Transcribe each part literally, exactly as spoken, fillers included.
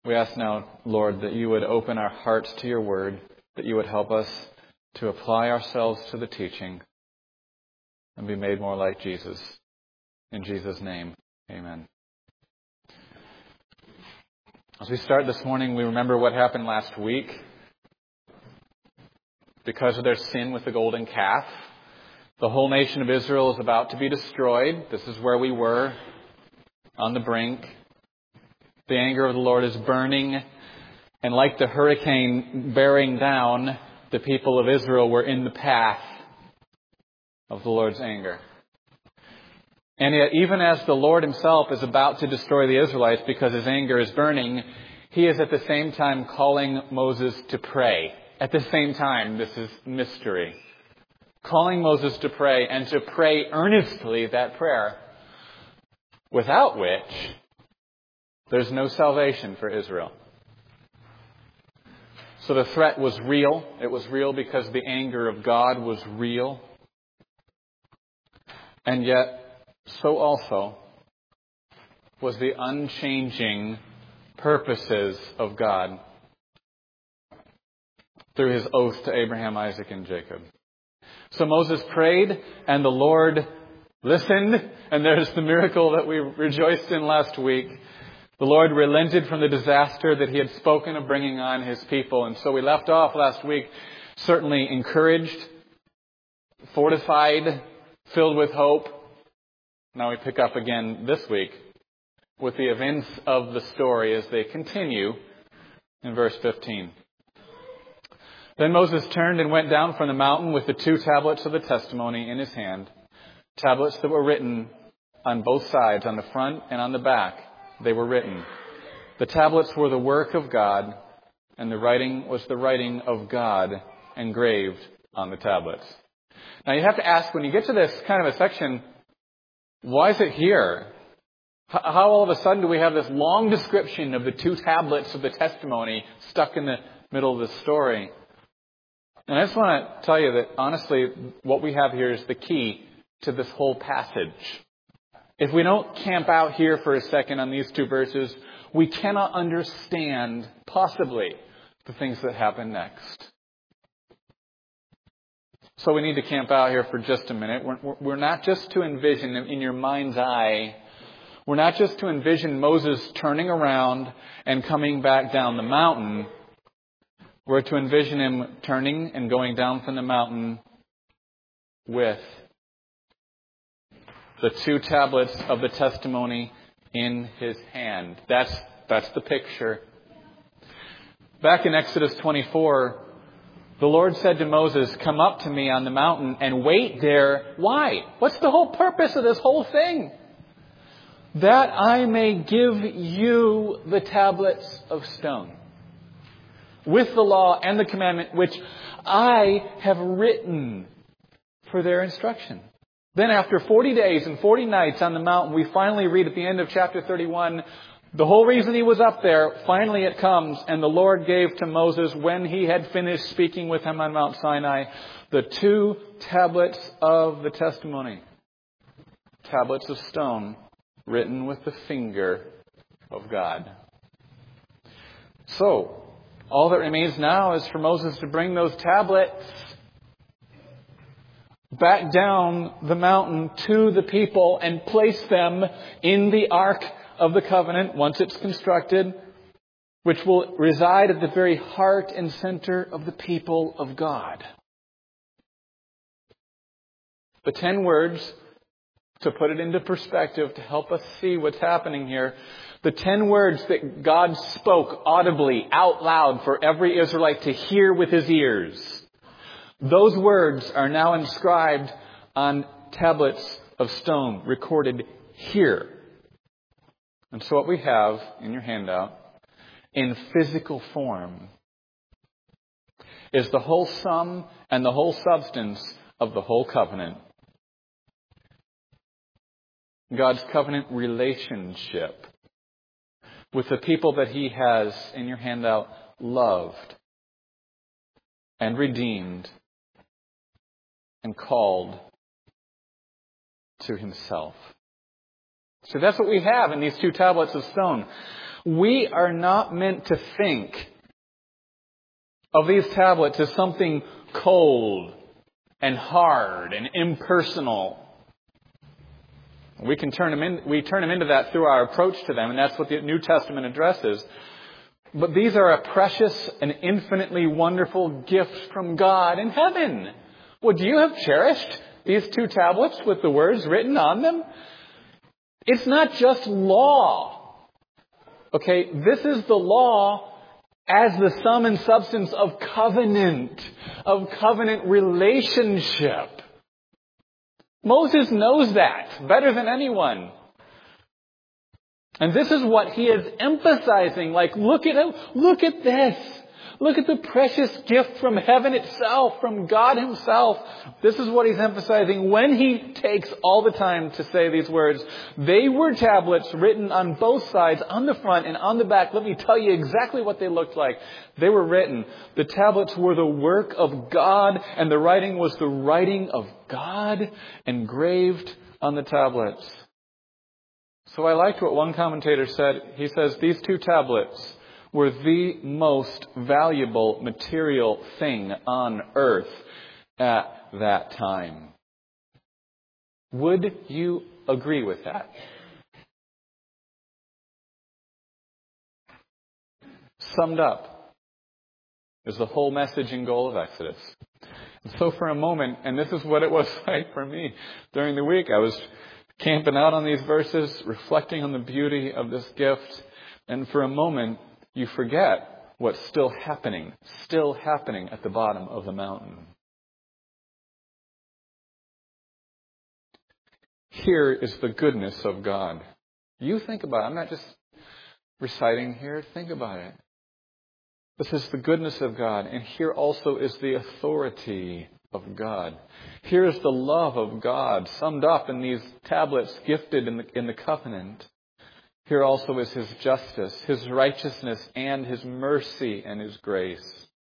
We ask now, Lord, that you would open our hearts to your word, that you would help us to apply ourselves to the teaching and be made more like Jesus. In Jesus' name, amen. As we start this morning, we remember what happened last week. Because of their sin with the golden calf, the whole nation of Israel is about to be destroyed. This is where we were, on the brink. The anger of the Lord is burning, and like the hurricane bearing down, the people of Israel were in the path of the Lord's anger. And yet, even as the Lord himself is about to destroy the Israelites because his anger is burning, he is at the same time calling Moses to pray. At the same time, this is mystery. Calling Moses to pray, and to pray earnestly that prayer, without which there's no salvation for Israel. So the threat was real. It was real because the anger of God was real. And yet, so also was the unchanging purposes of God through his oath to Abraham, Isaac, and Jacob. So Moses prayed, and the Lord listened, and there's the miracle that we rejoiced in last week. The Lord relented from the disaster that he had spoken of bringing on his people. And so we left off last week certainly encouraged, fortified, filled with hope. Now we pick up again this week with the events of the story as they continue in verse fifteen. Then Moses turned and went down from the mountain with the two tablets of the testimony in his hand, tablets that were written on both sides, on the front and on the back. They were written. The tablets were the work of God, and the writing was the writing of God engraved on the tablets. Now you have to ask, when you get to this kind of a section, why is it here? How all of a sudden do we have this long description of the two tablets of the testimony stuck in the middle of the story? And I just want to tell you that, honestly, what we have here is the key to this whole passage. If we don't camp out here for a second on these two verses, we cannot understand, possibly, the things that happen next. So we need to camp out here for just a minute. We're, we're not just to envision in your mind's eye, we're not just to envision Moses turning around and coming back down the mountain. We're to envision him turning and going down from the mountain with the two tablets of the testimony in his hand. That's, that's the picture. Back in Exodus twenty-four, the Lord said to Moses, "Come up to me on the mountain and wait there." Why? What's the whole purpose of this whole thing? "That I may give you the tablets of stone with the law and the commandment which I have written for their instruction." Then after forty days and forty nights on the mountain, we finally read at the end of chapter thirty-one, the whole reason he was up there, finally it comes, and the Lord gave to Moses, when he had finished speaking with him on Mount Sinai, the two tablets of the testimony. Tablets of stone, written with the finger of God. So, all that remains now is for Moses to bring those tablets back down the mountain to the people and place them in the Ark of the Covenant once it's constructed, which will reside at the very heart and center of the people of God. The ten words, to put it into perspective, to help us see what's happening here, the ten words that God spoke audibly out loud for every Israelite to hear with his ears, those words are now inscribed on tablets of stone, recorded here. And so what we have in your handout, in physical form, is the whole sum and the whole substance of the whole covenant. God's covenant relationship with the people that he has, in your handout, loved and redeemed and called to himself. So that's what we have in these two tablets of stone. We are not meant to think of these tablets as something cold and hard and impersonal. We can turn them in, we turn them into that through our approach to them, and that's what the New Testament addresses. But these are a precious and infinitely wonderful gift from God in heaven. Would you have cherished these two tablets with the words written on them? It's not just law. Okay, this is the law as the sum and substance of covenant, of covenant relationship. Moses knows that better than anyone. And this is what he is emphasizing. Like, look at it, look at this. Look at the precious gift from heaven itself, from God himself. This is what he's emphasizing when he takes all the time to say these words. They were tablets written on both sides, on the front and on the back. Let me tell you exactly what they looked like. They were written. The tablets were the work of God, and the writing was the writing of God engraved on the tablets. So I liked what one commentator said. He says, these two tablets were the most valuable material thing on earth at that time. Would you agree with that? Summed up is the whole message and goal of Exodus. And so for a moment, and this is what it was like for me during the week, I was camping out on these verses, reflecting on the beauty of this gift, and for a moment, you forget what's still happening, still happening at the bottom of the mountain. Here is the goodness of God. You think about it. I'm not just reciting here. Think about it. This is the goodness of God. And here also is the authority of God. Here is the love of God summed up in these tablets gifted in the, in the covenant. Here also is his justice, his righteousness, and his mercy and his grace.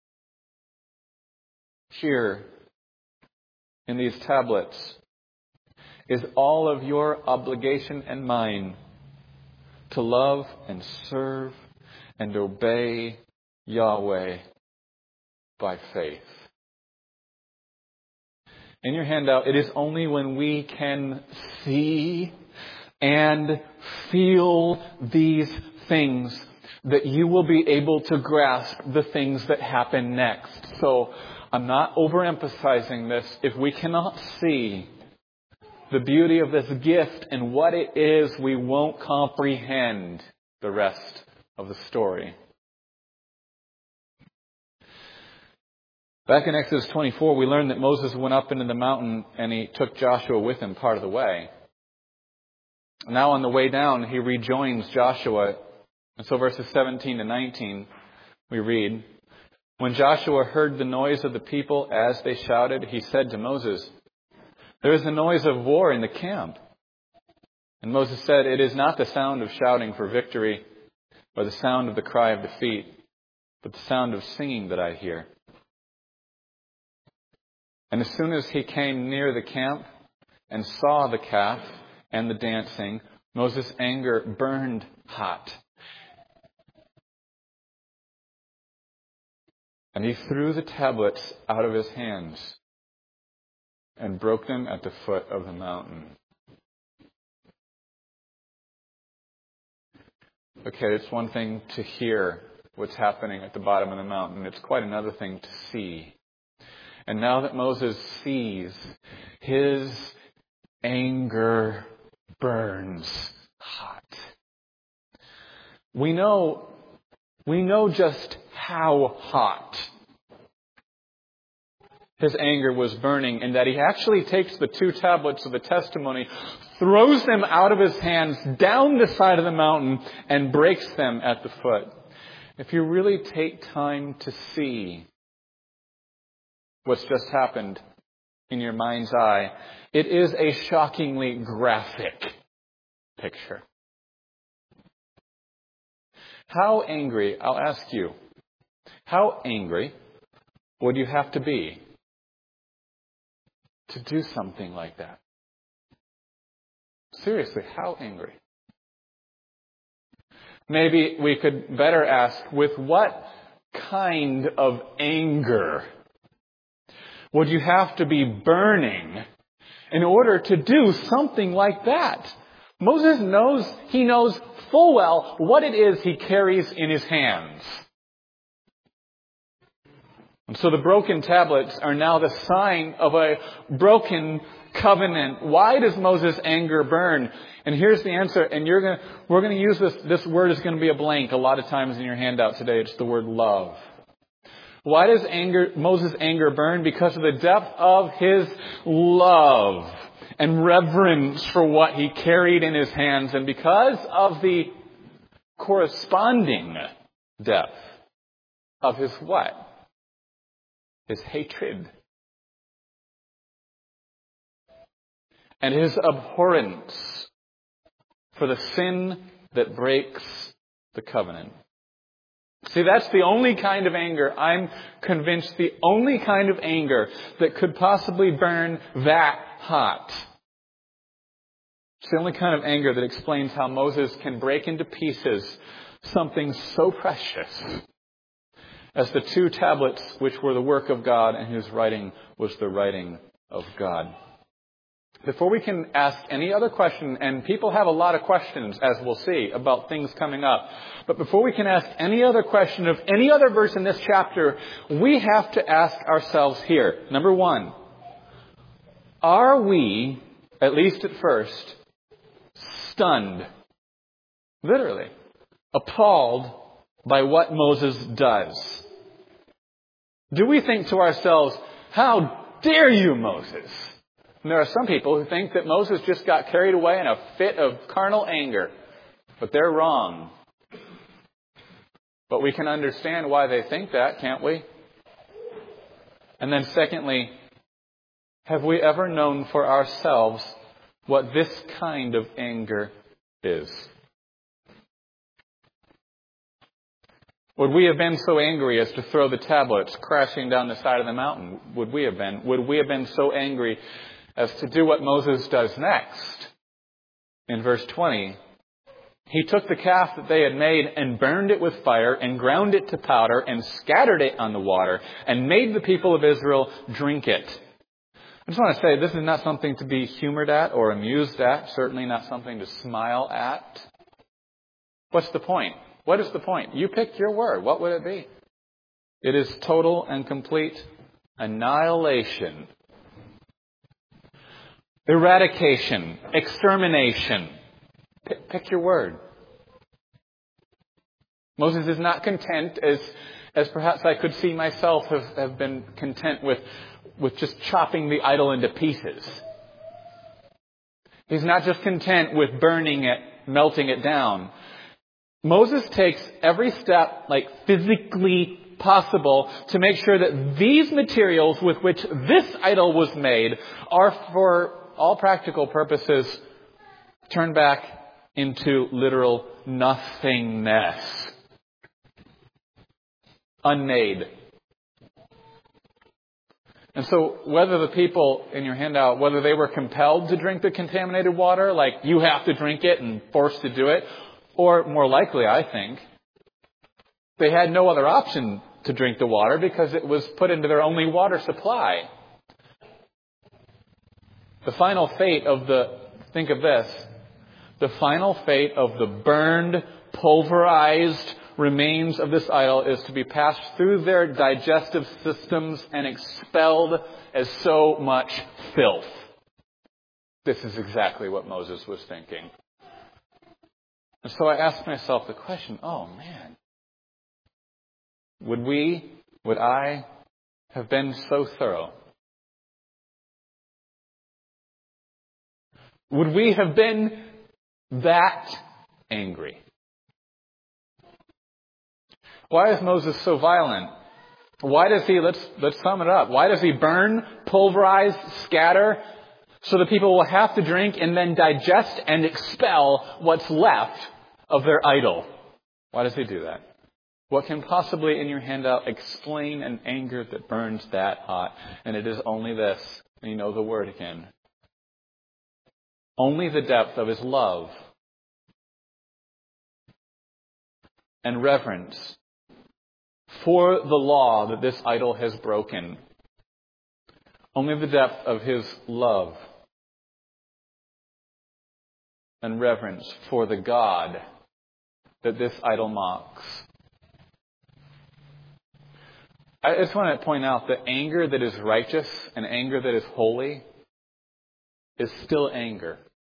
Here, in these tablets, is all of your obligation and mine to love and serve and obey Yahweh by faith. In your handout, it is only when we can see and feel these things that you will be able to grasp the things that happen next. So I'm not overemphasizing this. If we cannot see the beauty of this gift and what it is, we won't comprehend the rest of the story. Back in Exodus twenty-four, we learned that Moses went up into the mountain and he took Joshua with him part of the way. Now on the way down, he rejoins Joshua. And so verses seventeen to nineteen, we read, when Joshua heard the noise of the people as they shouted, he said to Moses, there is a noise of war in the camp. And Moses said, it is not the sound of shouting for victory or the sound of the cry of defeat, but the sound of singing that I hear. And as soon as he came near the camp and saw the calf and the dancing, Moses' anger burned hot. And he threw the tablets out of his hands and broke them at the foot of the mountain. Okay, it's one thing to hear what's happening at the bottom of the mountain. It's quite another thing to see. And now that Moses sees, his anger burns hot. We know, we know just how hot his anger was burning, and that he actually takes the two tablets of the testimony, throws them out of his hands down the side of the mountain, and breaks them at the foot. If you really take time to see what's just happened in your mind's eye, it is a shockingly graphic picture. How angry, I'll ask you, how angry would you have to be to do something like that? Seriously, how angry? Maybe we could better ask, with what kind of anger would you have to be burning in order to do something like that? Moses knows, he knows full well what it is he carries in his hands. And so the broken tablets are now the sign of a broken covenant. Why does Moses' anger burn? And here's the answer. And you're going to, we're going to use this, this word is going to be a blank a lot of times in your handout today. It's the word love. Why does anger, Moses' anger burn? Because of the depth of his love and reverence for what he carried in his hands, and because of the corresponding depth of his what? His hatred. And his abhorrence for the sin that breaks the covenant. See, that's the only kind of anger, I'm convinced, the only kind of anger that could possibly burn that hot. It's the only kind of anger that explains how Moses can break into pieces something so precious as the two tablets which were the work of God and whose writing was the writing of God. Before we can ask any other question, and people have a lot of questions, as we'll see, about things coming up. But before we can ask any other question of any other verse in this chapter, we have to ask ourselves here. Number one, are we, at least at first, stunned, literally, appalled by what Moses does? Do we think to ourselves, how dare you, Moses? And there are some people who think that Moses just got carried away in a fit of carnal anger. But they're wrong. But we can understand why they think that, can't we? And then secondly, have we ever known for ourselves what this kind of anger is? Would we have been so angry as to throw the tablets crashing down the side of the mountain? Would we have been? Would we have been so angry as to do what Moses does next? In verse twenty, he took the calf that they had made and burned it with fire and ground it to powder and scattered it on the water and made the people of Israel drink it. I just want to say this is not something to be humored at or amused at, certainly not something to smile at. What's the point? What is the point? You pick your word. What would it be? It is total and complete annihilation. Eradication. Extermination. Pick, pick your word. Moses is not content, as as perhaps I could see myself have, have been content with, with just chopping the idol into pieces. He's not just content with burning it, melting it down. Moses takes every step, like physically possible, to make sure that these materials with which this idol was made are, for all practical purposes, turned back into literal nothingness. Unmade. And so whether the people in your handout, whether they were compelled to drink the contaminated water, like you have to drink it and forced to do it, or more likely, I think, they had no other option to drink the water because it was put into their only water supply. The final fate of the, think of this, the final fate of the burned, pulverized remains of this idol is to be passed through their digestive systems and expelled as so much filth. This is exactly what Moses was thinking. And so I asked myself the question, oh man, would we, would I have been so thorough? Would we have been that angry? Why is Moses so violent? Why does he, let's, let's sum it up. Why does he burn, pulverize, scatter, so the people will have to drink and then digest and expel what's left of their idol? Why does he do that? What can possibly in your handout explain an anger that burns that hot? And it is only this. And you know the word again. Only the depth of his love. and reverence for the law that this idol has broken. Only the depth of his love and reverence for the God that this idol mocks. I just want to point out that anger that is righteous and anger that is holy is still anger.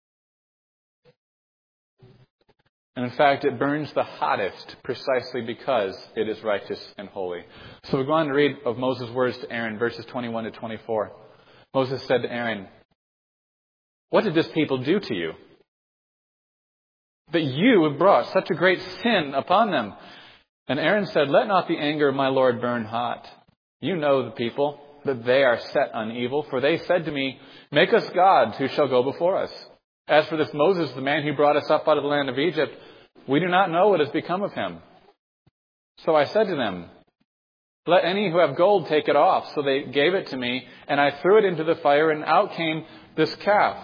And in fact, it burns the hottest precisely because it is righteous and holy. So we go on to read of Moses' words to Aaron, verses twenty-one to twenty-four. Moses said to Aaron, "What did this people do to you, that you have brought such a great sin upon them?" And Aaron said, "Let not the anger of my Lord burn hot. You know the people, that they are set on evil. For they said to me, 'Make us gods who shall go before us.' As for this Moses, the man who brought us up out of the land of Egypt, we do not know what has become of him." So I said to them, "Let any who have gold take it off." So they gave it to me, and I threw it into the fire, and out came this calf.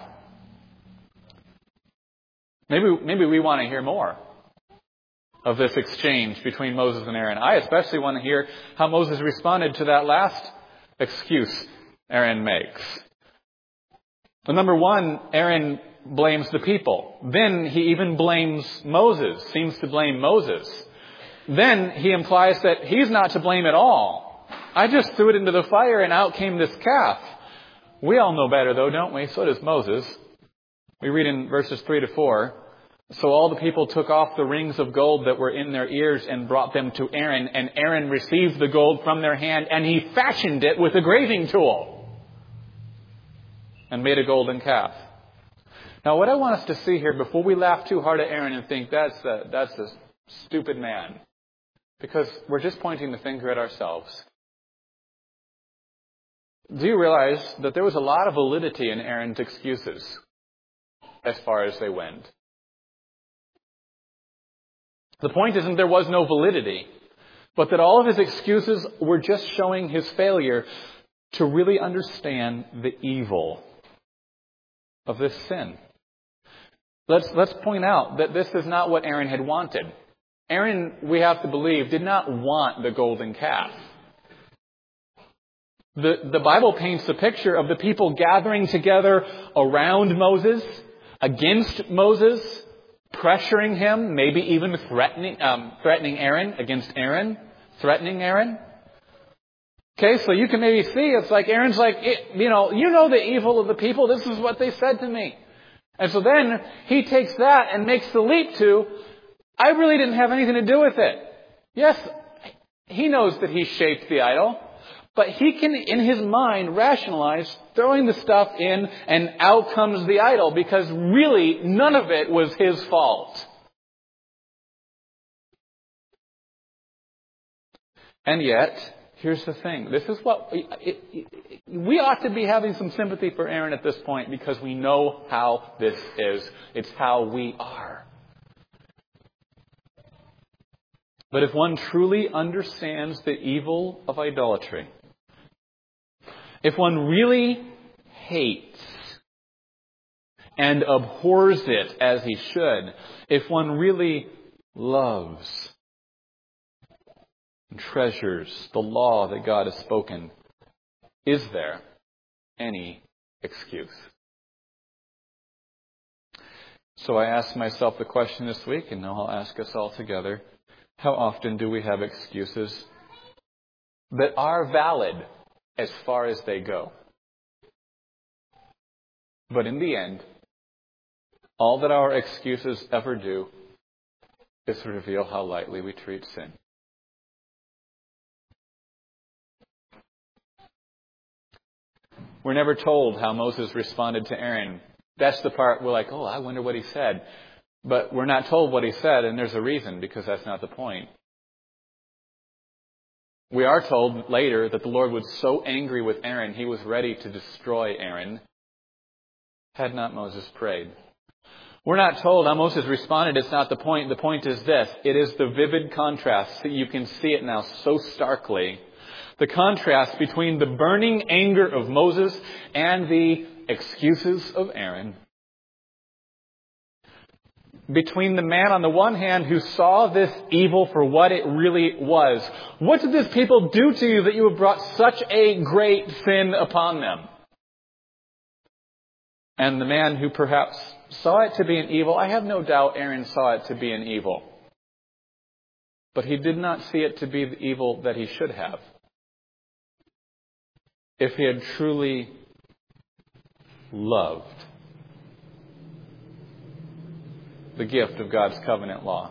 Maybe, maybe we want to hear more of this exchange between Moses and Aaron. I especially want to hear how Moses responded to that last excuse Aaron makes. Well, number one, Aaron blames the people. Then he even blames Moses, seems to blame Moses. Then he implies that he's not to blame at all. I just threw it into the fire and out came this calf. We all know better though, don't we? So does Moses. We read in verses three to four. So all the people took off the rings of gold that were in their ears and brought them to Aaron. And Aaron received the gold from their hand and he fashioned it with a graving tool and made a golden calf. Now what I want us to see here before we laugh too hard at Aaron and think that's a, that's a stupid man, because we're just pointing the finger at ourselves. Do you realize that there was a lot of validity in Aaron's excuses as far as they went? The point isn't there was no validity, but that all of his excuses were just showing his failure to really understand the evil of this sin. Let's, let's point out that this is not what Aaron had wanted. Aaron, we have to believe, did not want the golden calf. The, the Bible paints a picture of the people gathering together around Moses, against Moses, pressuring him, maybe even threatening, um, threatening Aaron, against Aaron, threatening Aaron. Okay, so you can maybe see it's like Aaron's like, you know, you know the evil of the people. This is what they said to me. And so then he takes that and makes the leap to, I really didn't have anything to do with it. Yes, he knows that he shaped the idol, but he can, in his mind, rationalize throwing the stuff in and out comes the idol, because really none of it was his fault. And yet, here's the thing. This is what it, it, it, we ought to be having some sympathy for Aaron at this point, because we know how this is. It's how we are. But if one truly understands the evil of idolatry, if one really hates and abhors it as he should, if one really loves and treasures the law that God has spoken, is there any excuse? So I asked myself the question this week, and now I'll ask us all together. How often do we have excuses that are valid as far as they go? But in the end, all that our excuses ever do is reveal how lightly we treat sin. We're never told how Moses responded to Aaron. That's the part we're like, oh, I wonder what he said. But we're not told what he said, and there's a reason, because that's not the point. We are told later that the Lord was so angry with Aaron, he was ready to destroy Aaron, had not Moses prayed. We're not told how Moses responded. It's not the point. The point is this. It is the vivid contrast that you can see it now so starkly. The contrast between the burning anger of Moses and the excuses of Aaron. between the man on the one hand who saw this evil for what it really was. What did this people do to you that you have brought such a great sin upon them? And the man who perhaps saw it to be an evil, I have no doubt Aaron saw it to be an evil. But he did not see it to be the evil that he should have. If he had truly loved the gift of God's covenant law.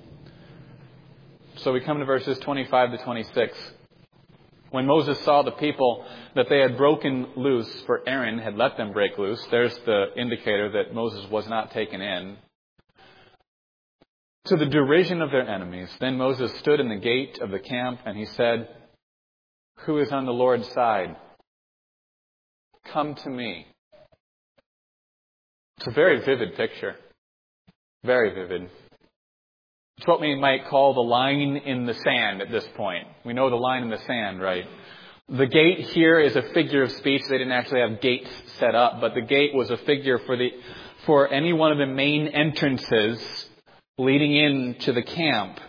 So we come to verses twenty-five to twenty-six. When Moses saw the people that they had broken loose, for Aaron had let them break loose, there's the indicator that Moses was not taken in, to the derision of their enemies, then Moses stood in the gate of the camp and he said, "Who is on the Lord's side? Come to me." It's a very vivid picture. Very vivid. It's what we might call the line in the sand at this point. We know the line in the sand, right? The gate here is a figure of speech. They didn't actually have gates set up, but the gate was a figure for the for any one of the main entrances leading into the camp.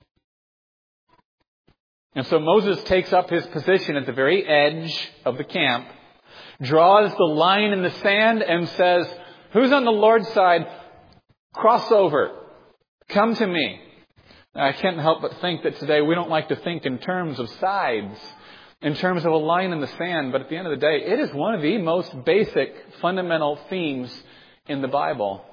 And so Moses takes up his position at the very edge of the camp, draws the line in the sand and says, "Who's on the Lord's side? Cross over. Come to me." Now, I can't help but think that today we don't like to think in terms of sides, in terms of a line in the sand. But at the end of the day, it is one of the most basic, fundamental themes in the Bible.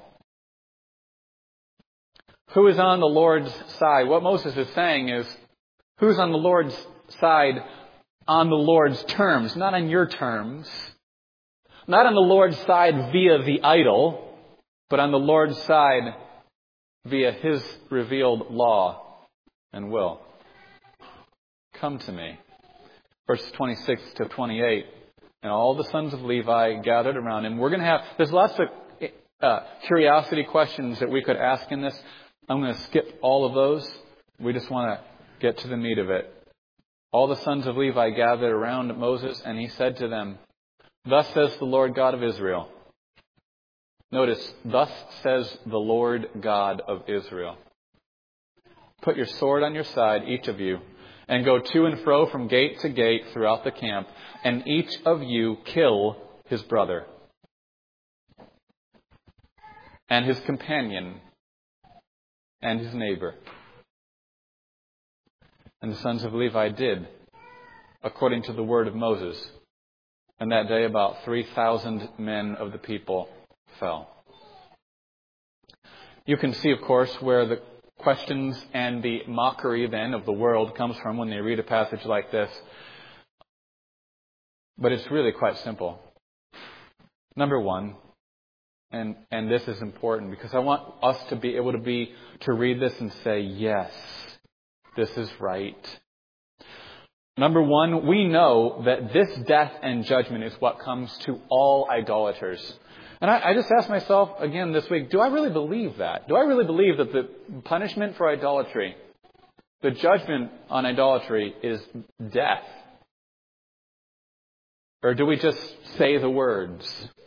Who is on the Lord's side? What Moses is saying is, who's on the Lord's side on the Lord's terms, not on your terms. Not on the Lord's side via the idol, but on the Lord's side via His revealed law and will. Come to me. Verses twenty-six to twenty-eight. And all the sons of Levi gathered around him. We're going to have, there's lots of uh, curiosity questions that we could ask in this. I'm going to skip all of those. We just want to get to the meat of it. All the sons of Levi gathered around Moses, and he said to them, "Thus says the Lord God of Israel." Notice, "Thus says the Lord God of Israel. Put your sword on your side, each of you, and go to and fro from gate to gate throughout the camp, and each of you kill his brother and his companion and his neighbor." And the sons of Levi did, according to the word of Moses. And that day about three thousand men of the people fell. You can see, of course, where the questions and the mockery then of the world comes from when they read a passage like this. But it's really quite simple. Number one, and, and this is important because I want us to be able to be to read this and say, yes, this is right. Number one, we know that this death and judgment is what comes to all idolaters. And I, I just asked myself again this week, do I really believe that? Do I really believe that the punishment for idolatry, the judgment on idolatry is death? Or do we just say the words?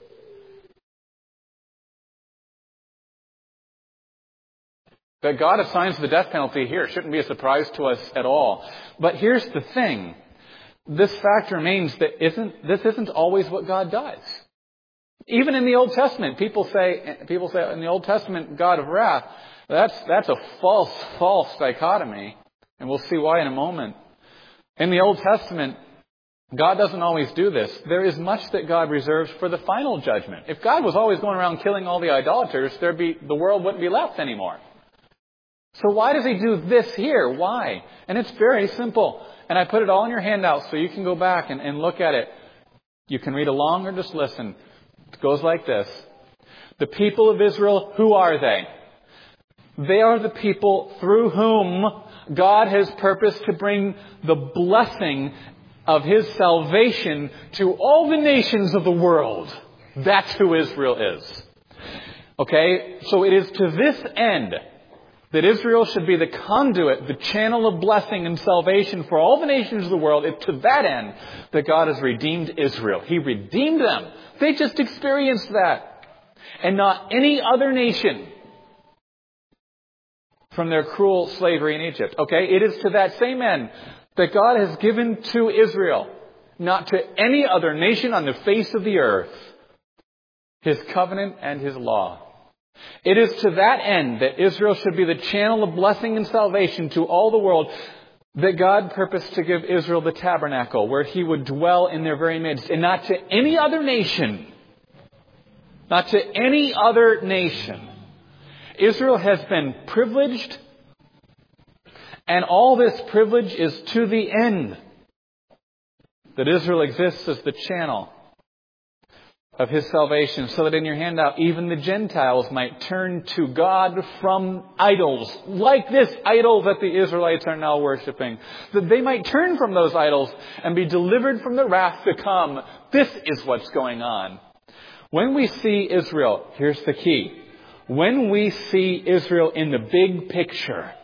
That God assigns the death penalty here shouldn't be a surprise to us at all. But here's the thing. This fact remains that isn't, this isn't always what God does. Even in the Old Testament, people say, people say in the Old Testament, God of wrath. That's, that's a false, false dichotomy. And we'll see why in a moment. In the Old Testament, God doesn't always do this. There is much that God reserves for the final judgment. If God was always going around killing all the idolaters, there'd be, the world wouldn't be left anymore. So why does he do this here? Why? And it's very simple. And I put it all in your handout so you can go back and, and look at it. You can read along or just listen. It goes like this. The people of Israel, who are they? They are the people through whom God has purposed to bring the blessing of His salvation to all the nations of the world. That's who Israel is. Okay? So it is to this end that Israel should be the conduit, the channel of blessing and salvation for all the nations of the world. It's to that end that God has redeemed Israel. He redeemed them. They just experienced that. And not any other nation from their cruel slavery in Egypt. Okay, it is to that same end that God has given to Israel, not to any other nation on the face of the earth, His covenant and His law. It is to that end that Israel should be the channel of blessing and salvation to all the world, that God purposed to give Israel the tabernacle where He would dwell in their very midst, and not to any other nation. Not to any other nation. Israel has been privileged, and all this privilege is to the end that Israel exists as the channel of His salvation, so that in your handout, even the Gentiles might turn to God from idols, like this idol that the Israelites are now worshiping. That they might turn from those idols and be delivered from the wrath to come. This is what's going on. When we see Israel, here's the key. When we see Israel in the big picture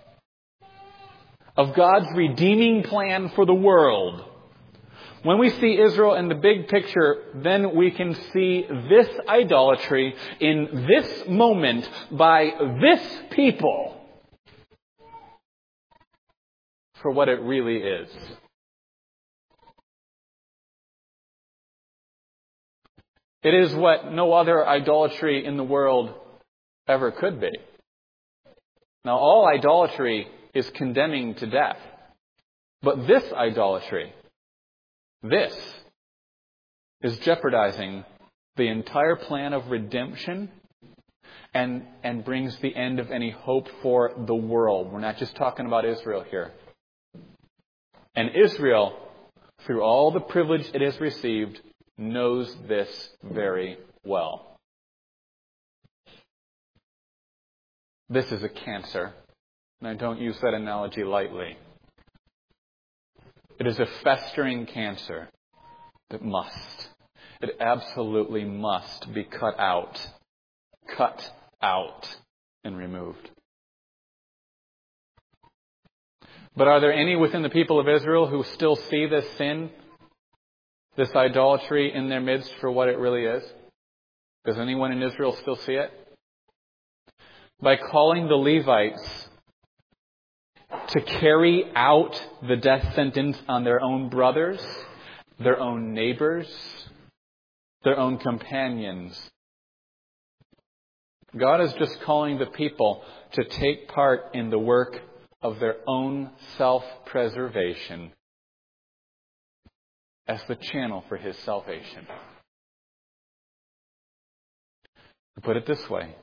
of God's redeeming plan for the world, when we see Israel in the big picture, then we can see this idolatry in this moment by this people for what it really is. It is what no other idolatry in the world ever could be. Now, all idolatry is condemning to death. But this idolatry, this is jeopardizing the entire plan of redemption and, and brings the end of any hope for the world. We're not just talking about Israel here. And Israel, through all the privilege it has received, knows this very well. This is a cancer, and I don't use that analogy lightly. It is a festering cancer that must, it absolutely must be cut out, cut out and removed. But are there any within the people of Israel who still see this sin, this idolatry in their midst for what it really is? Does anyone in Israel still see it? By calling the Levites to carry out the death sentence on their own brothers, their own neighbors, their own companions. God is just calling the people to take part in the work of their own self-preservation as the channel for His salvation. To put it this way,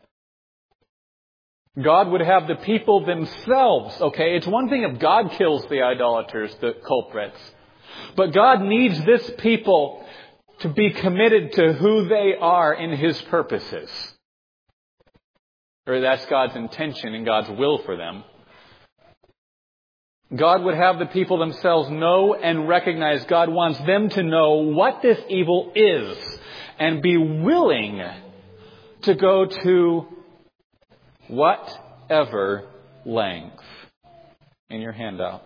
God would have the people themselves, okay? It's one thing if God kills the idolaters, the culprits. But God needs this people to be committed to who they are in His purposes. Or that's God's intention and God's will for them. God would have the people themselves know and recognize. God wants them to know what this evil is and be willing to go to whatever length in your handout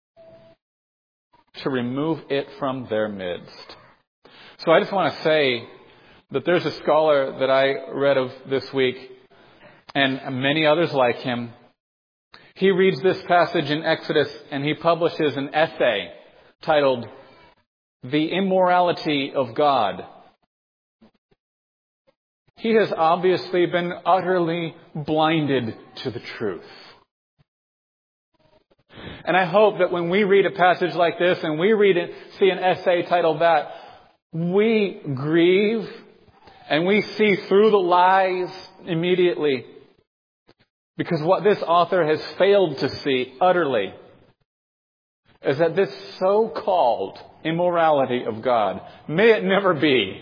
to remove it from their midst. So I just want to say that there's a scholar that I read of this week, and many others like him. He reads this passage in Exodus and he publishes an essay titled "The Immorality of God." He has obviously been utterly blinded to the truth. And I hope that when we read a passage like this and we read it, see an essay titled that, we grieve and we see through the lies immediately. Because what this author has failed to see utterly is that this so-called immorality of God, may it never be,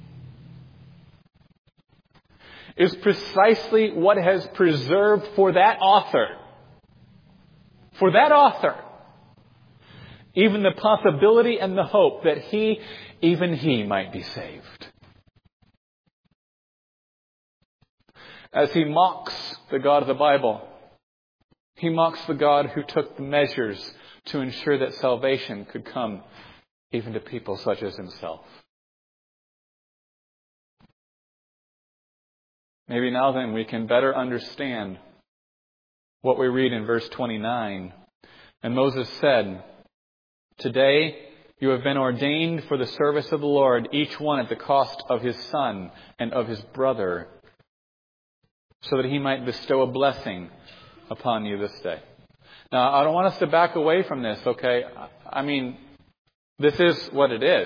is precisely what has preserved for that author, for that author, even the possibility and the hope that he, even he, might be saved. As he mocks the God of the Bible, he mocks the God who took the measures to ensure that salvation could come even to people such as himself. Maybe now then we can better understand what we read in verse twenty-nine. And Moses said, "Today you have been ordained for the service of the Lord, each one at the cost of his son and of his brother, so that he might bestow a blessing upon you this day." Now, I don't want us to back away from this, okay? I mean, this is what it is.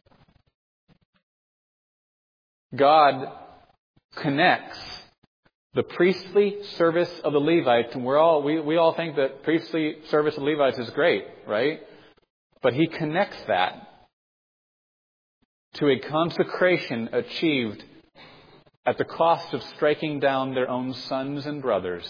God connects the priestly service of the Levites, and we're all we, we all think that priestly service of Levites is great, right? But he connects that to a consecration achieved at the cost of striking down their own sons and brothers.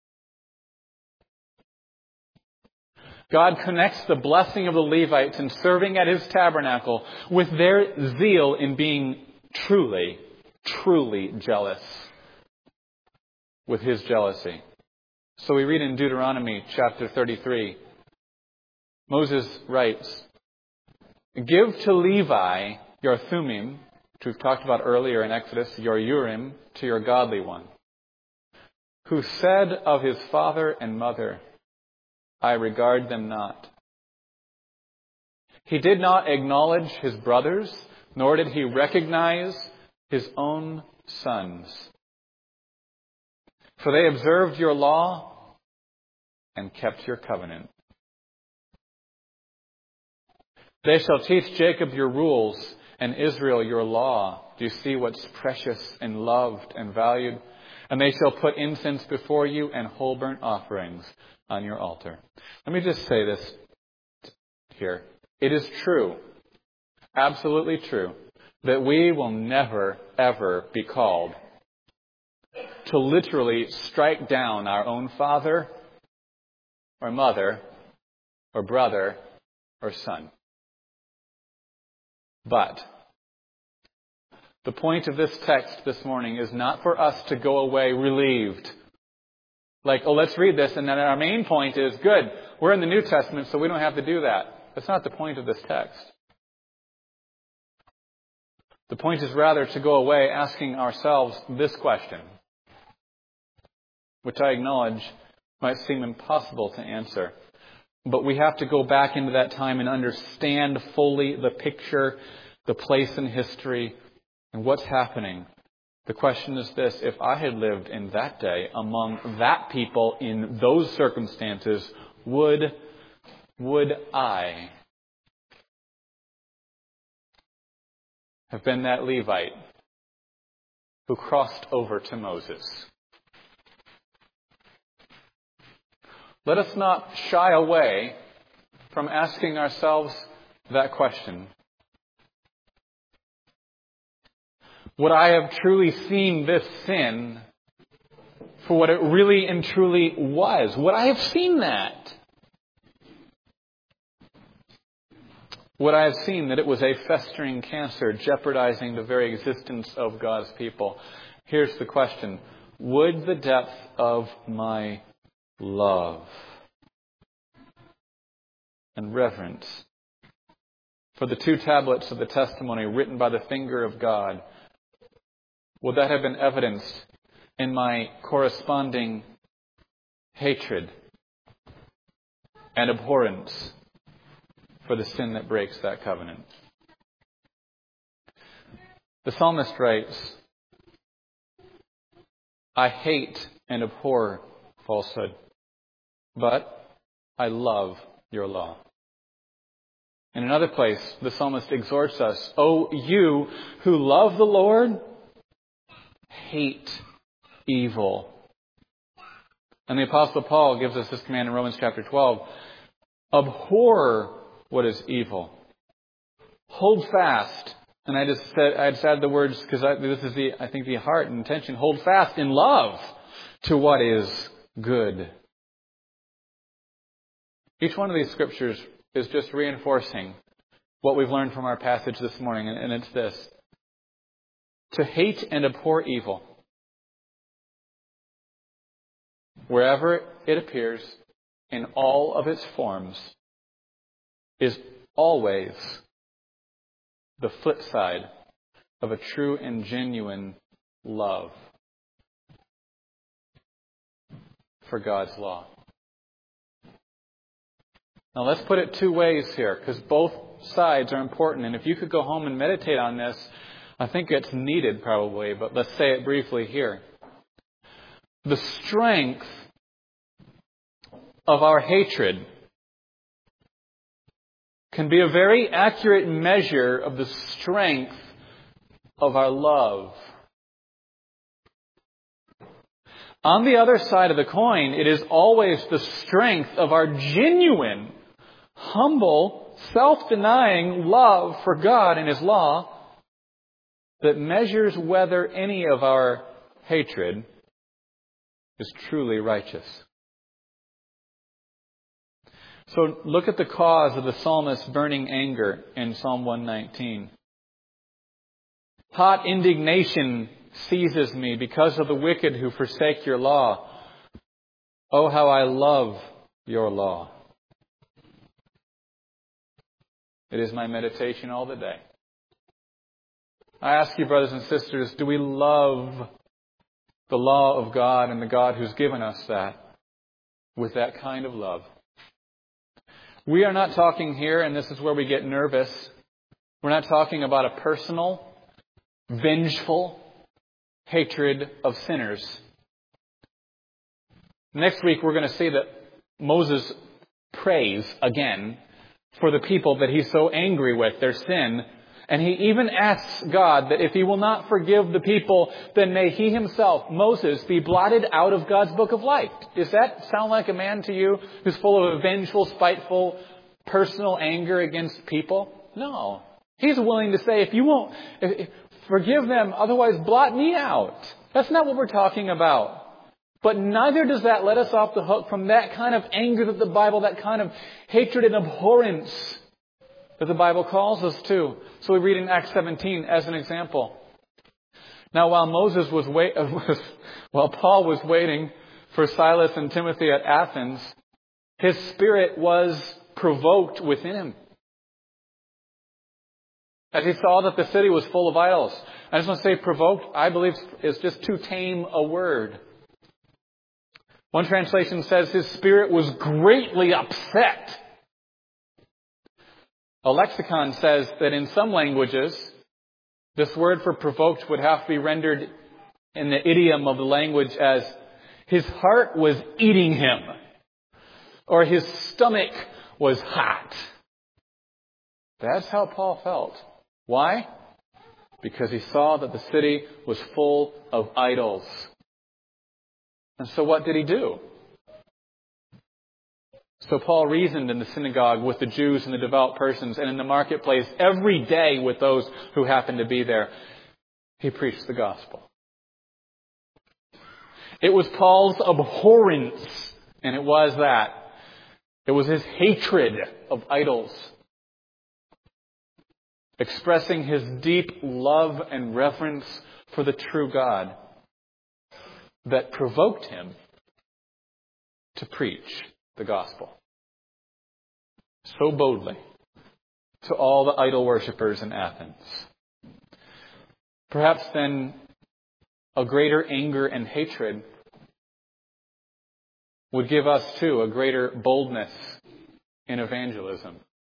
God connects the blessing of the Levites in serving at his tabernacle with their zeal in being truly, truly jealous with his jealousy. So we read in Deuteronomy chapter thirty-three, Moses writes, "Give to Levi your Thummim," which we've talked about earlier in Exodus, "your Urim to your godly one, who said of his father and mother, I regard them not." He did not acknowledge his brothers, nor did he recognize his own sons. For they observed your law and kept your covenant. They shall teach Jacob your rules and Israel your law. Do you see what's precious and loved and valued? And they shall put incense before you and whole burnt offerings on your altar. Let me just say this here. It is true, absolutely true, that we will never, ever be called to literally strike down our own father or mother or brother or son. But the point of this text this morning is not for us to go away relieved. Like, oh, let's read this, and then our main point is, good, we're in the New Testament, so we don't have to do that. That's not the point of this text. The point is rather to go away asking ourselves this question, which I acknowledge might seem impossible to answer. But we have to go back into that time and understand fully the picture, the place in history, and what's happening. The question is this: if I had lived in that day among that people in those circumstances, would, would I have been that Levite who crossed over to Moses? Let us not shy away from asking ourselves that question. Would I have truly seen this sin for what it really and truly was? Would I have seen that? Would I have seen that it was a festering cancer jeopardizing the very existence of God's people? Here's the question. Would the depth of my love and reverence for the two tablets of the testimony written by the finger of God, would that have been evidenced in my corresponding hatred and abhorrence for the sin that breaks that covenant? The psalmist writes, "I hate and abhor falsehood, but I love your law." In another place, the psalmist exhorts us, "O you who love the Lord, hate evil." And the Apostle Paul gives us this command in Romans chapter twelve. Abhor what is evil. Hold fast. And I just said, I just added the words because this is the, I think, the heart and intention. Hold fast in love to what is good. Each one of these scriptures is just reinforcing what we've learned from our passage this morning, and it's this: to hate and abhor evil, wherever it appears in all of its forms, is always the flip side of a true and genuine love. for God's law. Now let's put it two ways here, because both sides are important. And if you could go home and meditate on this, I think it's needed probably, but let's say it briefly here. The strength of our hatred can be a very accurate measure of the strength of our love. On the other side of the coin, it is always the strength of our genuine, humble, self-denying love for God and His law that measures whether any of our hatred is truly righteous. So look at the cause of the psalmist's burning anger in Psalm one nineteen. Hot indignation seizes me because of the wicked who forsake your law. Oh, how I love your law. It is my meditation all the day. I ask you, brothers and sisters, do we love the law of God and the God who's given us that with that kind of love? We are not talking here, and this is where we get nervous, we're not talking about a personal, vengeful hatred of sinners. Next week we're going to see that Moses prays again for the people that he's so angry with, their sin. And he even asks God that if He will not forgive the people, then may he himself, Moses, be blotted out of God's book of life. Does that sound like a man to you who's full of a vengeful, spiteful, personal anger against people? No. He's willing to say, if you won't if, if, forgive them, otherwise blot me out. That's not what we're talking about. But neither does that let us off the hook from that kind of anger that the Bible, that kind of hatred and abhorrence that the Bible calls us to. So we read in Acts seventeen as an example. Now, while Moses was wait, while Paul was waiting for Silas and Timothy at Athens, his spirit was provoked within him as he saw that the city was full of idols. I just want to say provoked, I believe, is just too tame a word. One translation says his spirit was greatly upset. A lexicon says that in some languages, this word for provoked would have to be rendered in the idiom of the language as his heart was eating him, or his stomach was hot. That's how Paul felt. Why? Because he saw that the city was full of idols. And so what did he do? So Paul reasoned in the synagogue with the Jews and the devout persons, and in the marketplace every day with those who happened to be there. He preached the gospel. It was Paul's abhorrence, and it was that. It was his hatred of idols, expressing his deep love and reverence for the true God, that provoked him to preach the gospel so boldly to all the idol worshippers in Athens. Perhaps then a greater anger and hatred would give us too a greater boldness in evangelism.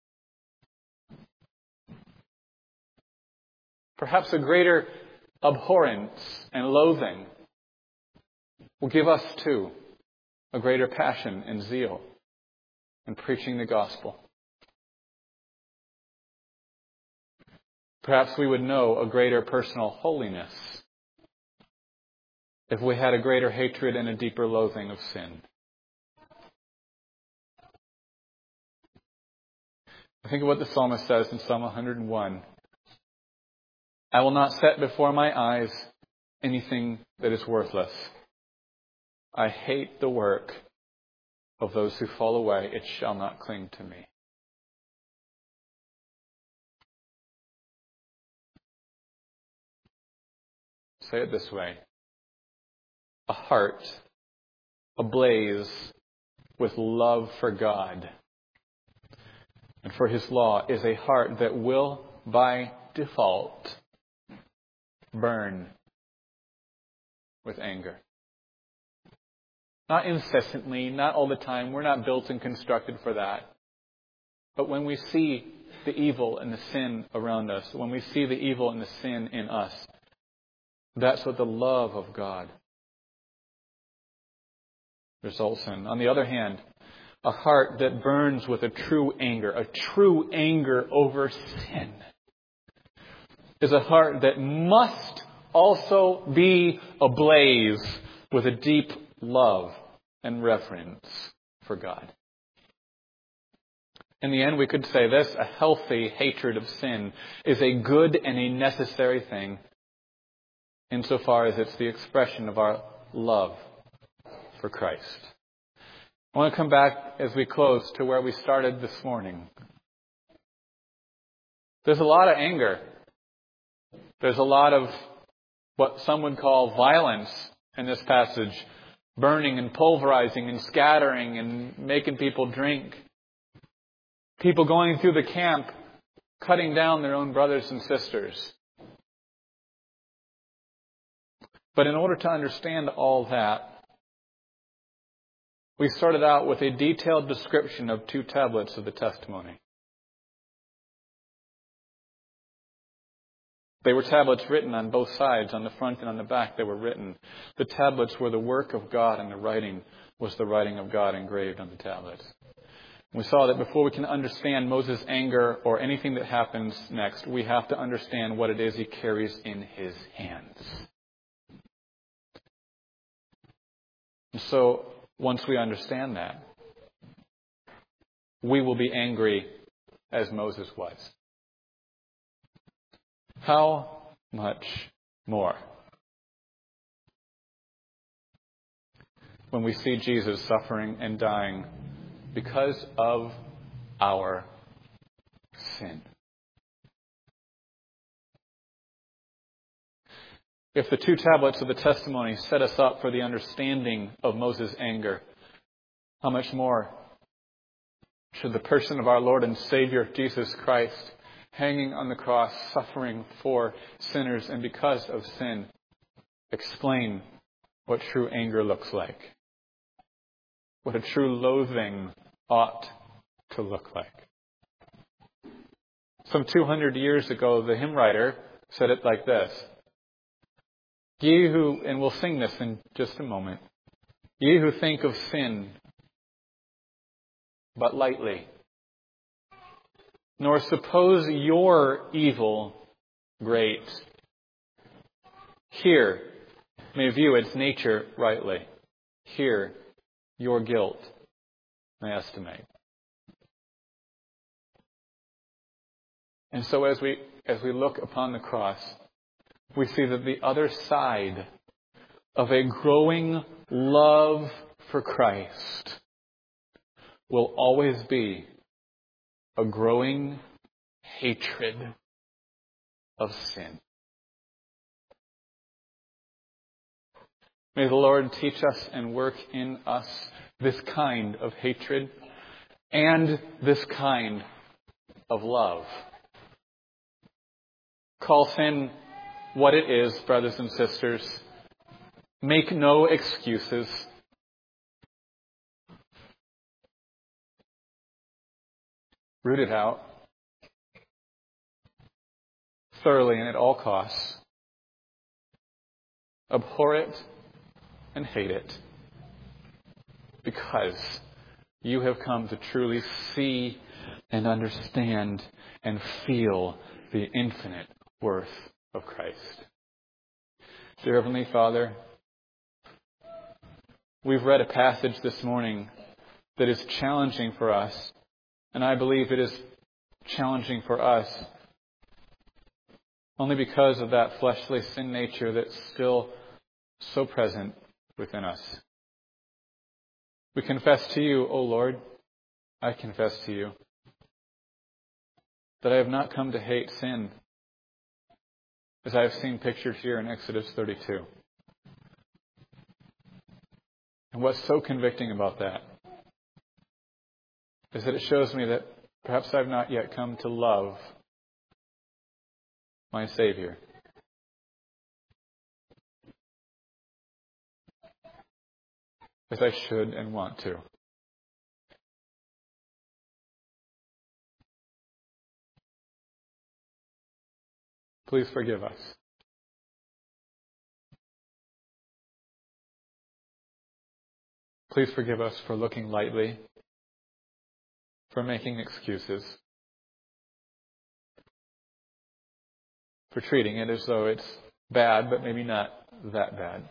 Perhaps a greater abhorrence and loathing will give us too a greater passion and zeal in preaching the gospel. Perhaps we would know a greater personal holiness if we had a greater hatred and a deeper loathing of sin. I think of what the psalmist says in Psalm one hundred one. I will not set before my eyes anything that is worthless. I hate the work of those who fall away. It shall not cling to me. Say it this way. A heart ablaze with love for God and for His law is a heart that will, by default, burn with anger. Not incessantly, not all the time. We're not built and constructed for that. But when we see the evil and the sin around us, when we see the evil and the sin in us, that's what the love of God results in. On the other hand, a heart that burns with a true anger, a true anger over sin, is a heart that must also be ablaze with a deep love and reverence for God. In the end, we could say this: a healthy hatred of sin is a good and a necessary thing insofar as it's the expression of our love for Christ. I want to come back as we close to where we started this morning. There's a lot of anger. There's a lot of what some would call violence in this passage. Burning and pulverizing and scattering and making people drink. People going through the camp, cutting down their own brothers and sisters. But in order to understand all that, we started out with a detailed description of two tablets of the testimony. They were tablets written on both sides, on the front and on the back they were written. The tablets were the work of God, and the writing was the writing of God engraved on the tablets. We saw that before we can understand Moses' anger or anything that happens next, we have to understand what it is he carries in his hands. And so, once we understand that, we will be angry as Moses was. How much more when we see Jesus suffering and dying because of our sin? If the two tablets of the testimony set us up for the understanding of Moses' anger, how much more should the person of our Lord and Savior Jesus Christ, hanging on the cross, suffering for sinners and because of sin, explain what true anger looks like? What a true loathing ought to look like. Some two hundred years ago, the hymn writer said it like this: Ye who, and we'll sing this in just a moment, ye who think of sin but lightly, nor suppose your evil great, here may view its nature rightly. Here your guilt may estimate. And so as we as we look upon the cross, we see that the other side of a growing love for Christ will always be a growing hatred of sin. May the Lord teach us and work in us this kind of hatred and this kind of love. Call sin what it is, brothers and sisters. Make no excuses. Root it out thoroughly and at all costs. Abhor it and hate it, because you have come to truly see and understand and feel the infinite worth of Christ. Dear Heavenly Father, we've read a passage this morning that is challenging for us, and I believe it is challenging for us only because of that fleshly sin nature that's still so present within us. We confess to you, O Lord, I confess to you, that I have not come to hate sin, as I have seen pictured here in Exodus thirty-two. And what's so convicting about that is that it shows me that perhaps I've not yet come to love my Savior. as I should and want to. Please forgive us. Please forgive us for looking lightly, for making excuses, for treating it as though it's bad, but maybe not that bad.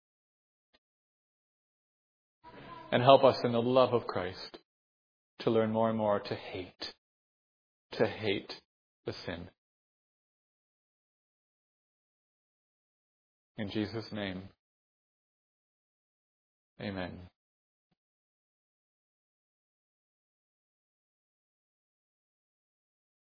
And help us in the love of Christ to learn more and more to hate, to hate the sin. In Jesus' name, amen.